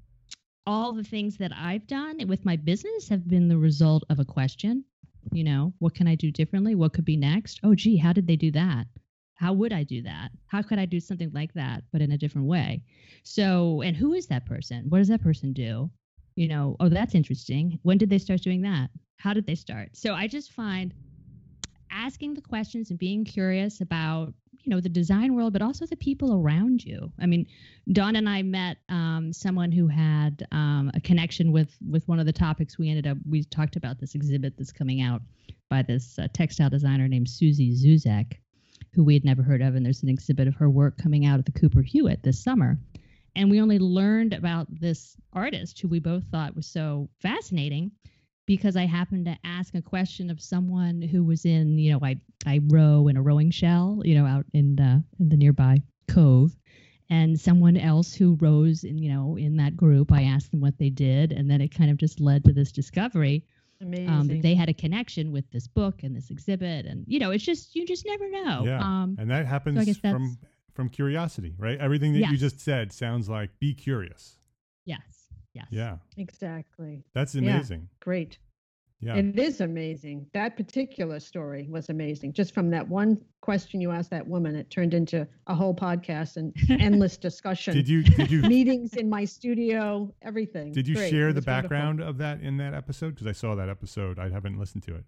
all the things that I've done with my business have been the result of a question. You know, what can I do differently? What could be next? Oh, gee, how did they do that? How would I do that? How could I do something like that, but in a different way? So, and who is that person? What does that person do? You know, oh, that's interesting. When did they start doing that? How did they start? So I just find asking the questions and being curious about, you know, the design world, but also the people around you. I mean, Dawn and I met um, someone who had um, a connection with with one of the topics we ended up, we talked about this exhibit that's coming out by this uh, textile designer named Susie Zuzek, who we had never heard of. And there's an exhibit of her work coming out at the Cooper Hewitt this summer. And we only learned about this artist who we both thought was so fascinating because I happened to ask a question of someone who was in, you know, I, I row in a rowing shell, you know, out in the, in the nearby cove. And someone else who rows in, you know, in that group, I asked them what they did. And then it kind of just led to this discovery. Amazing. Um, that they had a connection with this book and this exhibit. And, you know, it's just, you just never know. Yeah. Um, and that so I happens guess that's- from from curiosity, right? Everything that you Yes. just said sounds like be curious. yes. Yes. Yeah. Exactly. That's Yeah. amazing. Great. Yeah. It is amazing. That particular story was amazing. Just from that one question you asked that woman, it turned into a whole podcast and endless discussion. Did you did you Meetings in my studio, everything. did you Great. share It the was wonderful. background of that in that episode? Because I saw that episode. I haven't listened to it.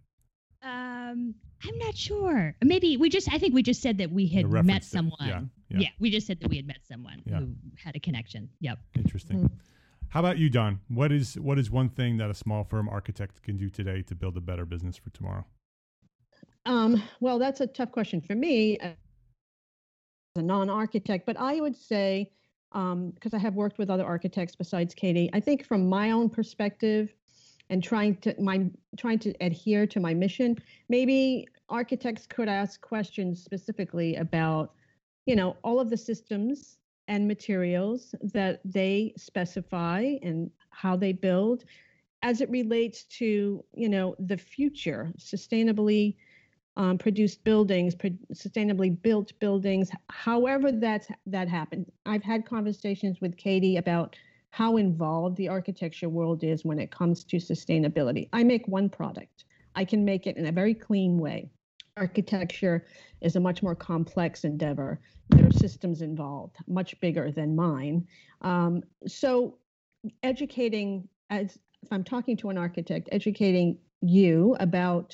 Um, I'm not sure. Maybe we just, I think we just said that we had The met reference that- someone. yeah, yeah. we just said that we had met someone Yeah. who had a connection. Yep. Interesting. Mm-hmm. How about you, Don? What is what is one thing that a small firm architect can do today to build a better business for tomorrow? Um, well, that's a tough question for me as a non-architect, but I would say, um, because I have worked with other architects besides Katie, I think from my own perspective and trying to my trying to adhere to my mission, maybe architects could ask questions specifically about, you know, all of the systems and materials that they specify and how they build as it relates to, you know, the future, sustainably um, produced buildings, pro- sustainably built buildings, however that's, that happened. I've had conversations with Katie about how involved the architecture world is when it comes to sustainability. I make one product. I can make it in a very clean way. Architecture is a much more complex endeavor. There are systems involved, much bigger than mine. Um, so educating, as if I'm talking to an architect, educating you about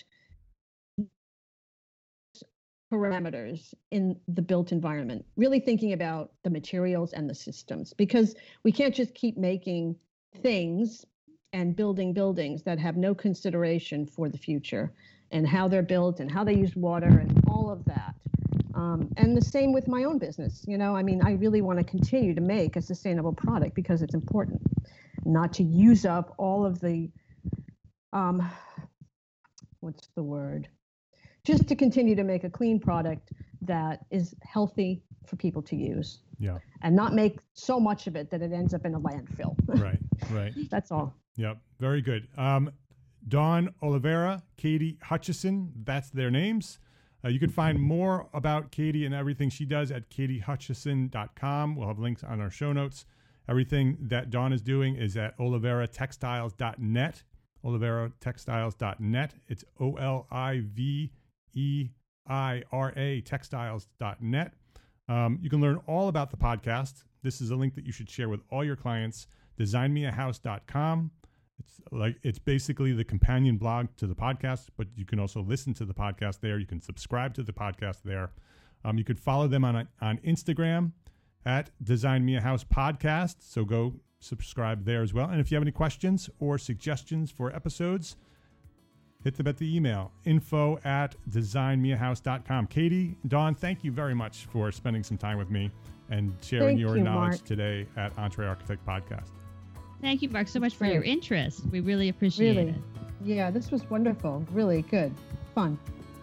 parameters in the built environment, really thinking about the materials and the systems, because we can't just keep making things and building buildings that have no consideration for the future and how they're built and how they use water and all of that. Um, and the same with my own business. You know, I mean, I really want to continue to make a sustainable product because it's important not to use up all of the, um, what's the word? Just to continue to make a clean product that is healthy for people to use. Yeah. And not make so much of it that it ends up in a landfill. Right. Right. That's all. Yep. Very good. Um, Dawn Oliveira, Katie Hutchison, that's their names. Uh, you can find more about Katie and everything she does at katie hutchison dot com. We'll have links on our show notes. Everything that Dawn is doing is at olivera textiles dot net, olivera textiles dot net. It's O L I V E I R A textiles dot net. Um, you can learn all about the podcast. This is a link that you should share with all your clients. design me a house dot com. It's like it's basically the companion blog to the podcast, but you can also listen to the podcast there. You can subscribe to the podcast there. Um, you could follow them on on Instagram at Design Me a House Podcast. So go subscribe there as well. And if you have any questions or suggestions for episodes, hit them at the email, info at design me a house dot com. Katie, Dawn, thank you very much for spending some time with me and sharing Thank your you, knowledge Mark. today at Entree Architect Podcast. Thank you, Mark, so much for Great. your interest. We really appreciate Really? it. Yeah, this was wonderful. Really good. Fun.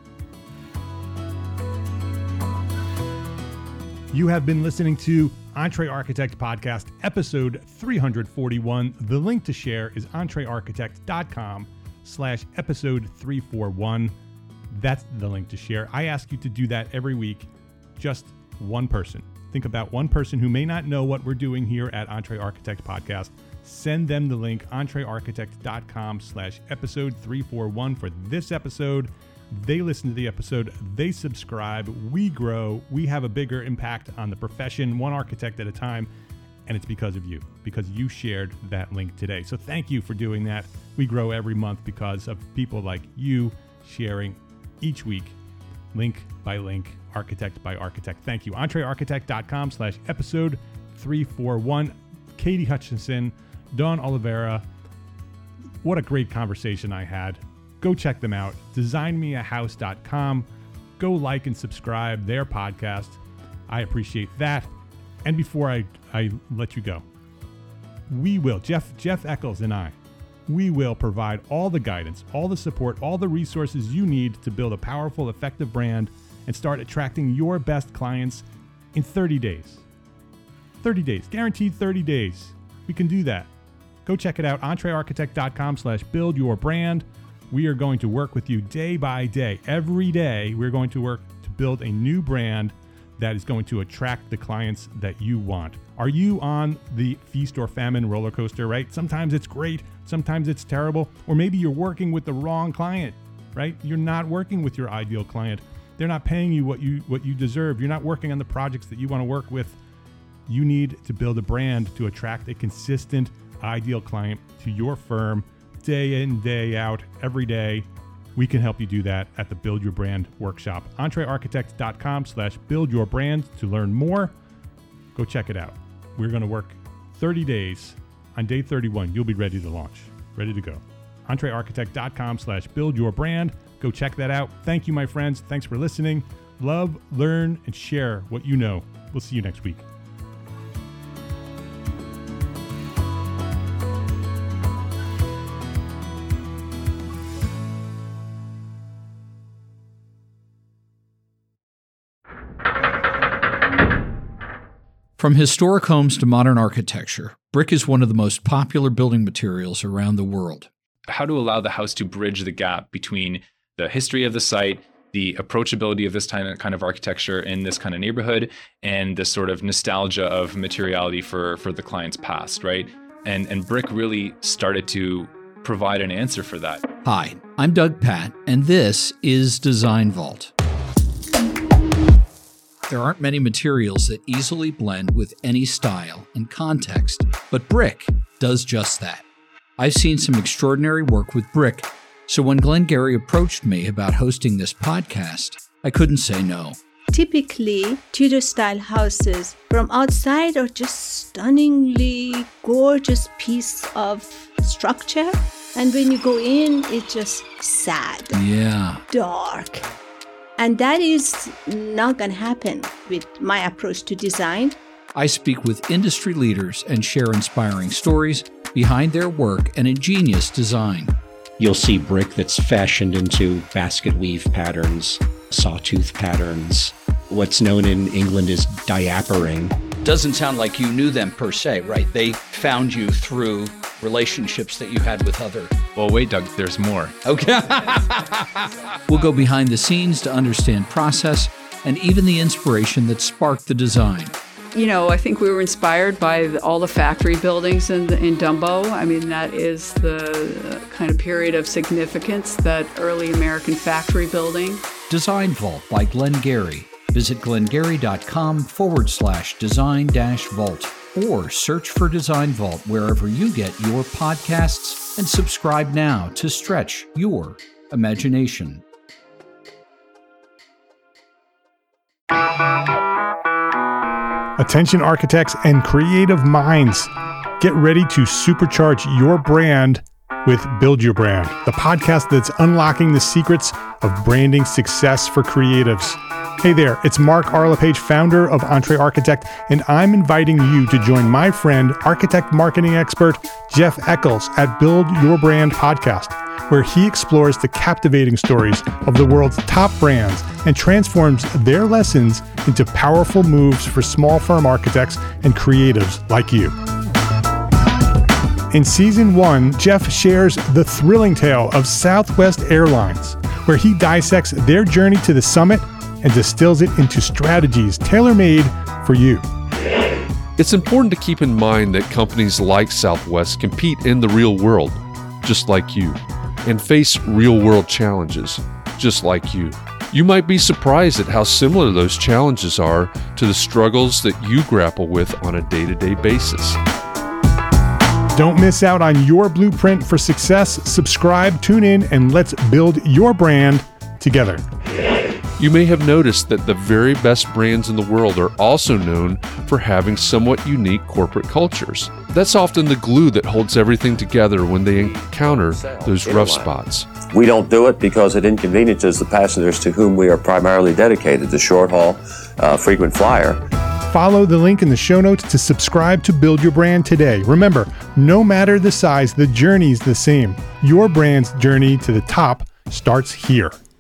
You have been listening to Entree Architect Podcast, episode three forty-one. The link to share is entrearchitect.com slash episode 341. That's the link to share. I ask you to do that every week, just one person. Think about one person who may not know what we're doing here at Entree Architect Podcast. Send them the link, entrearchitect.com slash episode 341 for this episode. They listen to the episode, they subscribe, we grow, we have a bigger impact on the profession, one architect at a time, and it's because of you, because you shared that link today. So thank you for doing that. We grow every month because of people like you sharing each week, link by link, architect by architect. Thank you. entrearchitect.com slash episode 341. Katie Hutchinson, Dawn Olivera. What a great conversation I had. Go check them out. design me a house dot com. Go like and subscribe their podcast. I appreciate that. And before I, I let you go, we will, Jeff, Jeff Eccles and I, we will provide all the guidance, all the support, all the resources you need to build a powerful, effective brand and start attracting your best clients in thirty days. thirty days, guaranteed thirty days. We can do that. Go check it out, entrearchitect.com slash build your brand. We are going to work with you day by day. Every day, we're going to work to build a new brand that is going to attract the clients that you want. Are you on the feast or famine roller coaster, right? Sometimes it's great, sometimes it's terrible, or maybe you're working with the wrong client, right? You're not working with your ideal client. They're not paying you what you what you deserve. You're not working on the projects that you want to work with. You need to build a brand to attract a consistent, ideal client to your firm day in, day out, every day. We can help you do that at the Build Your Brand Workshop. entrearchitect.com slash build your brand to learn more. Go check it out. We're going to work thirty days. On day thirty-one, you'll be ready to launch, ready to go. entrearchitect.com slash build your brand. Go check that out. Thank you, my friends. Thanks for listening. Love, learn, and share what you know. We'll see you next week. From historic homes to modern architecture, brick is one of the most popular building materials around the world. How to allow the house to bridge the gap between the history of the site, the approachability of this kind of architecture in this kind of neighborhood, and the sort of nostalgia of materiality for, for the client's past, right? And, and brick really started to provide an answer for that. Hi, I'm Doug Patt, and this is Design Vault. There aren't many materials that easily blend with any style and context, but brick does just that. I've seen some extraordinary work with brick, so when Glenn Gary approached me about hosting this podcast, I couldn't say no. Typically, Tudor-style houses from outside are just stunningly gorgeous piece of structure, and when you go in, it's just sad, Yeah. dark. And that is not going to happen with my approach to design. I speak with industry leaders and share inspiring stories behind their work and ingenious design. You'll see brick that's fashioned into basket weave patterns, sawtooth patterns. What's known in England as diapering. Doesn't sound like you knew them per se, right? They found you through relationships that you had with other... Well, wait, Doug, there's more. Okay. We'll go behind the scenes to understand process and even the inspiration that sparked the design. you know, I think we were inspired by the, all the factory buildings in, in Dumbo. I mean, that is the kind of period of significance, that early American factory building. Design Vault by Glengarry. Visit glengarry.com forward slash design dash vault or search for Design Vault wherever you get your podcasts and subscribe now to stretch your imagination. Attention architects and creative minds, get ready to supercharge your brand with Build Your Brand, the podcast that's unlocking the secrets of branding success for creatives. Hey there, it's Mark Arlepage, founder of Entre Architect, and I'm inviting you to join my friend, architect marketing expert Jeff Eccles at Build Your Brand podcast, where he explores the captivating stories of the world's top brands and transforms their lessons into powerful moves for small firm architects and creatives like you. In season one, Jeff shares the thrilling tale of Southwest Airlines, where he dissects their journey to the summit and distills it into strategies tailor-made for you. It's important to keep in mind that companies like Southwest compete in the real world, just like you, and face real-world challenges, just like you. You might be surprised at how similar those challenges are to the struggles that you grapple with on a day-to-day basis. Don't miss out on your blueprint for success. Subscribe, tune in, and let's build your brand together. You may have noticed that the very best brands in the world are also known for having somewhat unique corporate cultures. That's often the glue that holds everything together when they encounter those rough spots. We don't do it because it inconveniences the passengers to whom we are primarily dedicated, the short haul, uh, frequent flyer. Follow the link in the show notes to subscribe to Build Your Brand today. Remember, no matter the size, the journey's the same. Your brand's journey to the top starts here.